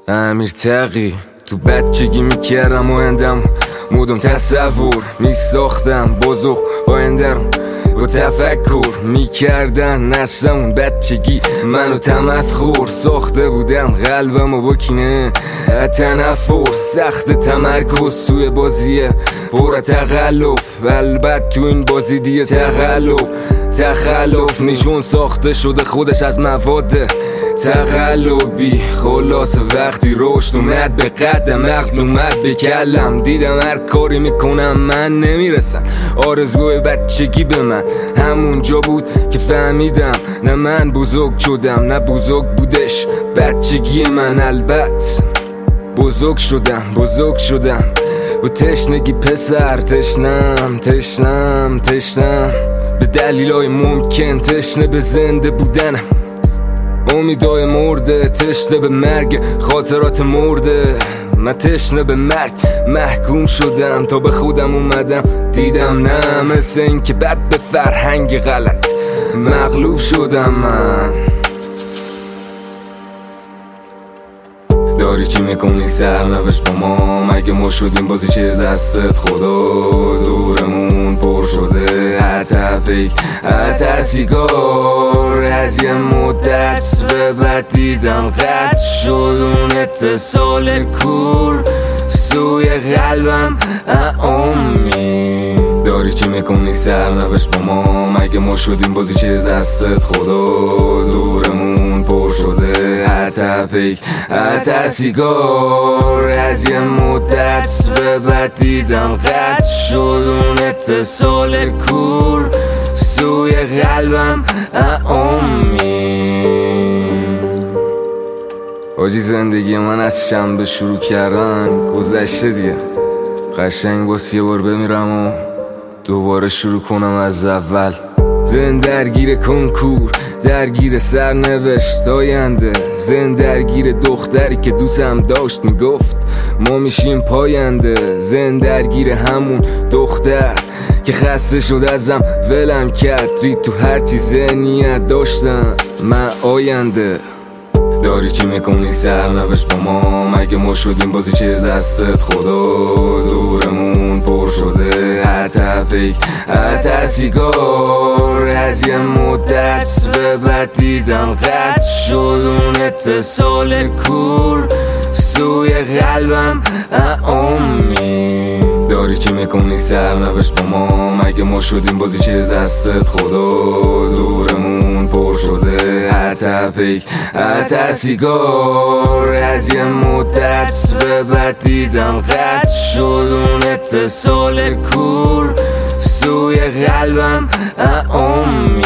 امیر تقی تو بچگی میکردم آیندم مدام تصور میساختم بزرگ آیندرم و تفکر میکردن نسلمون بچگی منو تمسخر ساخته بودم قلبمو با کینه تنفر سخت تمرکز سوی بازیه پر تقلب البته تو این بازی دیگه تخلف نشون ساخته شده خودش از مواد تقلبی خلاص وقتی رشد اومد به قدم عقل اومد به کلم دیدم هر کاری میکنم من نمیرسم آرزوی بچگی به من همونجا بود که فهمیدم نه من بزرگ شدم نه بزرگ بودش بچگی من البته بزرگ شدم و تشنگی پسر تشنم به دلیلای ممکن تشنه به زنده بودنم امیدای مرده تشنه به مرگ خاطرات مرده من تشنه به مرگ محکوم شدم تا به خودم اومدم دیدم نه مثل این که بد به فرهنگ غلط مغلوب شدم من داری چی میکنی سرنوشت با ما مگه ما شدیم بازی چه دستت خدا دورمون پر شده حتی سیگار از یه مدت به بعد دیدم قطع شد اون اتصال کور سوی قلبم امید داری چی میکنی سرنوشت با ما مگه ما شدیم بازی چه دستت خدا دورمون پر شده حتی سیگار از یه مدت به بعد دیدم قطع شد اون اتصال کور سوی قلبم امید حاجی زندگی من از شنبه شروع کردن گذشته دیگه قشنگ باسی یه بار بمیرم و دوباره شروع کنم از اول زن درگیر کنکور درگیر سرنوشت آینده زن درگیر دختری که دوستم داشت میگفت ما میشیم پاینده زن درگیر همون دختر که خسته شد ازم ولم کرد رید تو هرچی ذهنیت داشتم من آینده داری چی میکنی سرنوشت با ما مگه ما شدیم بازی چه دستت خدا دورمون پر شده حتی سیگار از یه مدت به بعد دیدم قطع شد اون اتصال کور سوی قلبم امید داری چی میکنی سرنوشت با ما مگه ما شدیم بازی چه دستت خدا دورمون پر شده حتی سیگار از یه مدت به بعد دیدم قطع شد اون اتصال کور سوی قلبم امید